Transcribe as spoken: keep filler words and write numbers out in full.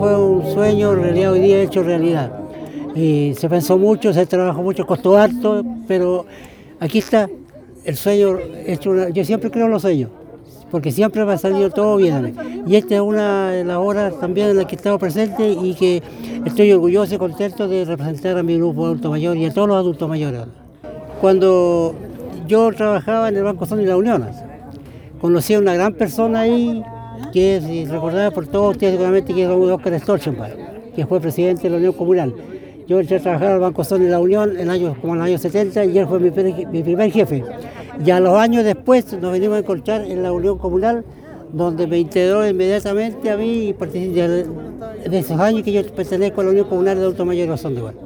Fue un sueño, en realidad hoy día hecho realidad. Y se pensó mucho, se trabajó mucho, costó harto, pero aquí está el sueño hecho. Una, yo siempre creo en los sueños, porque siempre me ha salido todo bien. Y esta es una de las horas también en las que he estado presente y que estoy orgulloso y contento de representar a mi grupo de adultos mayores y a todos los adultos mayores. Cuando yo trabajaba en el Banco Son y la Unión, conocí a una gran persona ahí, que es recordada por todos ustedes seguramente, que es Óscar Stolzenbach, que fue presidente de la Unión Comunal. Yo entré a trabajar al Banco Son y la Unión en años, como en los años setenta y él fue mi, mi primer jefe. Y a los años después nos venimos a encontrar en la Unión Comunal, donde me integró inmediatamente a mí y participé de, de esos años que yo pertenezco a la Unión Comunal de Adultos Mayores de Osorno.